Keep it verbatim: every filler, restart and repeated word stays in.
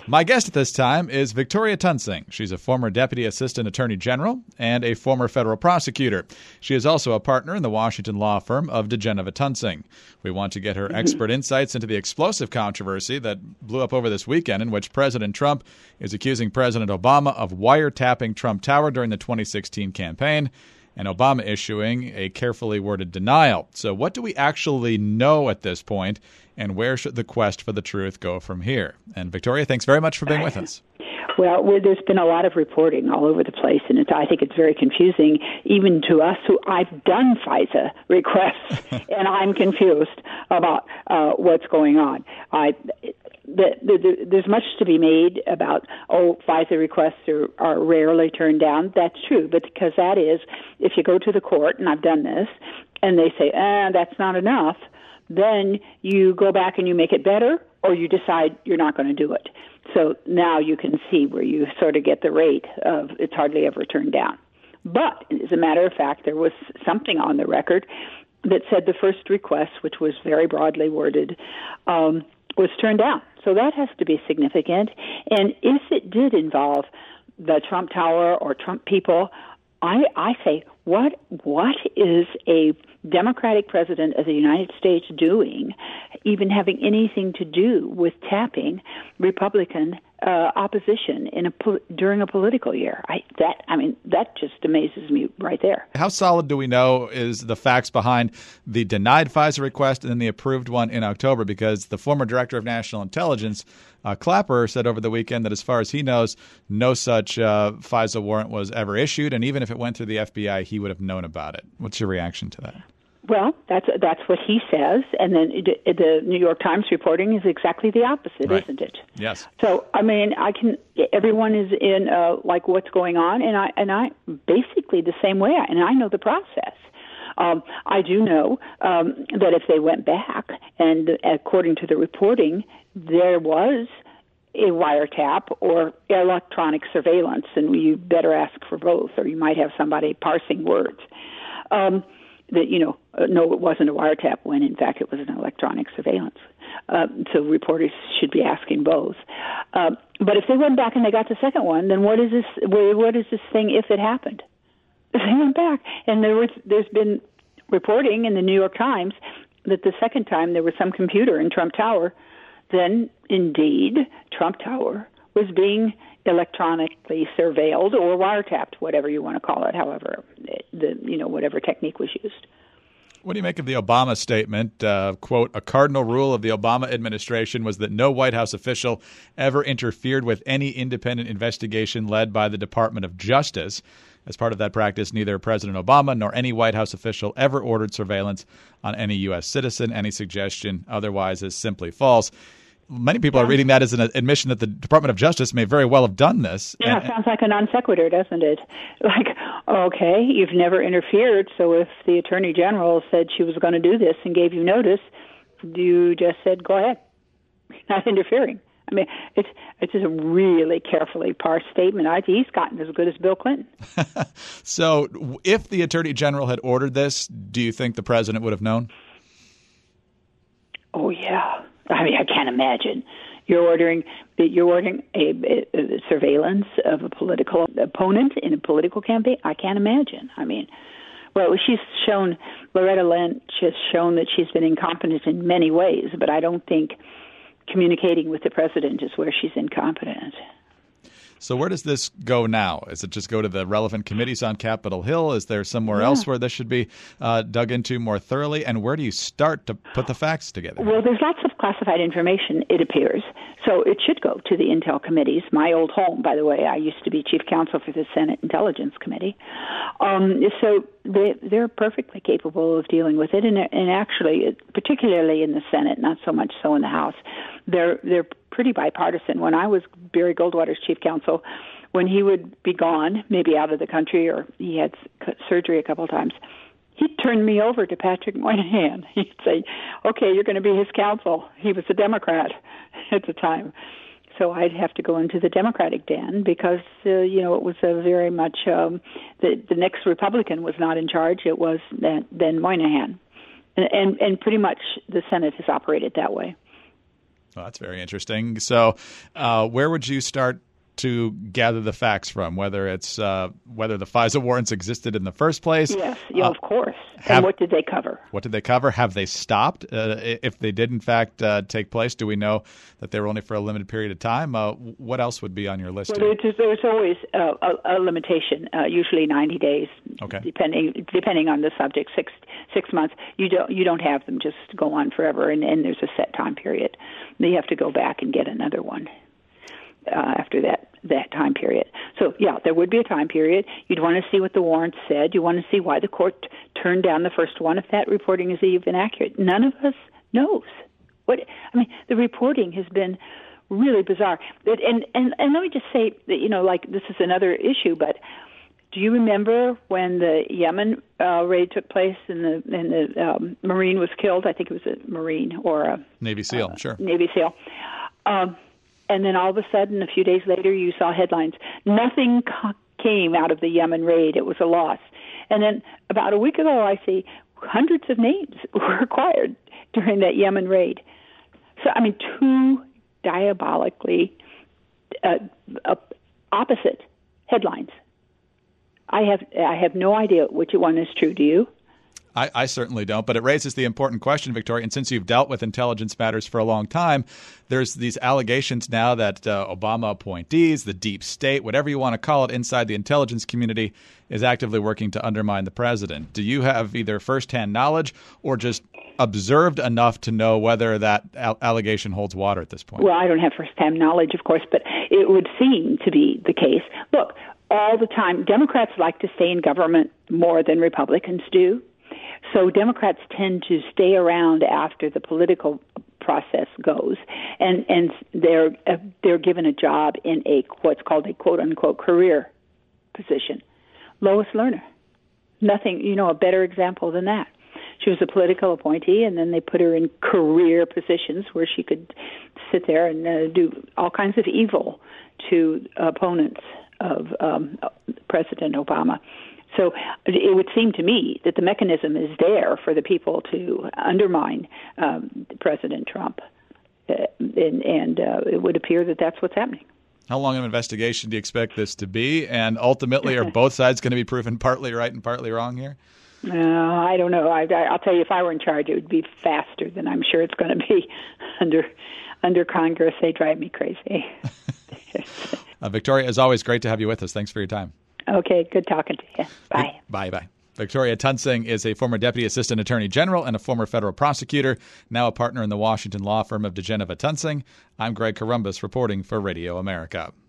My guest at this time is Victoria Toensing. She's a former Deputy Assistant Attorney General and a former federal prosecutor. She is also a partner in the Washington law firm of DeGeneva Toensing. We want to get her expert insights into the explosive controversy that blew up over this weekend, in which President Trump is accusing President Obama of wiretapping Trump Tower during the twenty sixteen campaign, and Obama issuing a carefully worded denial. So what do we actually know at this point, and where should the quest for the truth go from here? And Victoria, thanks very much for being with us. Well, there's been a lot of reporting all over the place, and it's, I think it's very confusing, even to us who I've done FISA requests, and I'm confused about uh, what's going on. I, the, the, the, there's much to be made about, oh, FISA requests are, are rarely turned down. That's true, but because that is, if you go to the court, and I've done this, and they say, ah, that's not enough, then you go back and you make it better, or you decide you're not going to do it. So now you can see where you sort of get the rate of it's hardly ever turned down. But as a matter of fact, there was something on the record that said the first request, which was very broadly worded, um, was turned down. So that has to be significant. And if it did involve the Trump Tower or Trump people, I, I say, what what is a Democratic president of the United States doing, even having anything to do with tapping Republican uh, opposition in a during a political year? I that I mean that just amazes me right there. How solid do we know is the facts behind the denied FISA request and then the approved one in October? Because the former director of national intelligence, uh, Clapper, said over the weekend that as far as he knows, no such uh, FISA warrant was ever issued, and even if it went through the F B I, he would have known about it. What's your reaction to that? Well, that's that's what he says, and then it, the New York Times reporting is exactly the opposite, right. Isn't it? Yes. So, I mean, I can. Everyone is in uh, like what's going on, and I and I basically the same way, and I know the process. Um, I do know um, that if they went back, and according to the reporting, there was a wiretap or electronic surveillance, and you better ask for both, or you might have somebody parsing words. Um, that, you know, uh, no, it wasn't a wiretap when, in fact, it was an electronic surveillance. Uh, so reporters should be asking both. Uh, but if they went back and they got the second one, then what is this? What is this thing if it happened? If they went back, and there was, there's been reporting in the New York Times that the second time there was some computer in Trump Tower, then indeed Trump Tower was being electronically surveilled or wiretapped, whatever you want to call it, however, the you know whatever technique was used. What do you make of the Obama statement? Uh, quote, a cardinal rule of the Obama administration was that no White House official ever interfered with any independent investigation led by the Department of Justice. As part of that practice, neither President Obama nor any White House official ever ordered surveillance on any U S citizen. Any suggestion otherwise is simply false. Many people are reading that as an admission that the Department of Justice may very well have done this. Yeah, and, it sounds like a non sequitur, doesn't it? Like, okay, you've never interfered, so if the Attorney General said she was going to do this and gave you notice, you just said, go ahead, not interfering. I mean, it's it's just a really carefully parsed statement. I, he's gotten as good as Bill Clinton. So if the Attorney General had ordered this, do you think the president would have known? Oh, yeah. I mean, I can't imagine. You're ordering you're ordering a, a, a surveillance of a political opponent in a political campaign. I can't imagine. I mean, well, she's shown, Loretta Lynch has shown that she's been incompetent in many ways, but I don't think communicating with the president is where she's incompetent. So where does this go now? Is it just go to the relevant committees on Capitol Hill? Is there somewhere yeah. else where this should be uh, dug into more thoroughly? And where do you start to put the facts together? Well, there's lots of classified information, it appears. So it should go to the Intel committees. My old home, by the way, I used to be chief counsel for the Senate Intelligence Committee. Um, so they, they're perfectly capable of dealing with it. And, and actually, particularly in the Senate, not so much so in the House, they're they're pretty bipartisan. When I was Barry Goldwater's chief counsel, when he would be gone, maybe out of the country, or he had surgery a couple of times, he'd turn me over to Patrick Moynihan. He'd say, okay, you're going to be his counsel. He was a Democrat at the time. So I'd have to go into the Democratic den because, uh, you know, it was a very much, um, the, the next Republican was not in charge. It was then, then Moynihan. And, and, and pretty much the Senate has operated that way. Well, that's very interesting. So uh, where would you start to gather the facts from, whether it's uh, whether the FISA warrants existed in the first place? Yes, yeah, uh, of course. have, and what did they cover? What did they cover? Have they stopped? Uh, if they did, in fact, uh, take place, do we know that they were only for a limited period of time? Uh, what else would be on your list? Well, there's, there's always uh, a, a limitation, uh, usually ninety days, okay. depending depending on the subject. Six six months. You don't you don't have them just go on forever, and, and there's a set time period. You have to go back and get another one uh, after that. that time period. So, yeah, there would be a time period. You'd want to see what the warrant said. You want to see why the court turned down the first one if that reporting is even accurate. None of us knows. What I mean, the reporting has been really bizarre. And, and, and let me just say that, you know, like this is another issue, but do you remember when the Yemen uh, raid took place and the, and the um, Marine was killed? I think it was a Marine or a Navy SEAL, uh, sure. Navy SEAL. Um, And then all of a sudden, a few days later, you saw headlines. Nothing co- came out of the Yemen raid. It was a loss. And then about a week ago, I see hundreds of names were acquired during that Yemen raid. So, I mean, two diabolically uh, uh, opposite headlines. I have I have no idea which one is true. Do you? I, I certainly don't, but it raises the important question, Victoria, and since you've dealt with intelligence matters for a long time, there's these allegations now that uh, Obama appointees, the deep state, whatever you want to call it, inside the intelligence community is actively working to undermine the president. Do you have either firsthand knowledge or just observed enough to know whether that al- allegation holds water at this point? Well, I don't have firsthand knowledge, of course, but it would seem to be the case. Look, all the time, Democrats like to stay in government more than Republicans do. So Democrats tend to stay around after the political process goes, and and they're uh, they're given a job in a what's called a quote unquote career position. Lois Lerner, nothing, you know, a better example than that. She was a political appointee, and then they put her in career positions where she could sit there and uh, do all kinds of evil to opponents of um, President Obama. So it would seem to me that the mechanism is there for the people to undermine um, President Trump, uh, and, and uh, it would appear that that's what's happening. How long of an investigation do you expect this to be? And ultimately, are both sides going to be proven partly right and partly wrong here? Uh, I don't know. I, I'll tell you, if I were in charge, it would be faster than I'm sure it's going to be under under Congress. They drive me crazy. uh, Victoria, as always, great to have you with us. Thanks for your time. Okay, good talking to you. Bye. Bye-bye. Victoria Tunsing is a former Deputy Assistant Attorney General and a former federal prosecutor, now a partner in the Washington law firm of DeGeneva Tunsing. I'm Greg Corombos reporting for Radio America.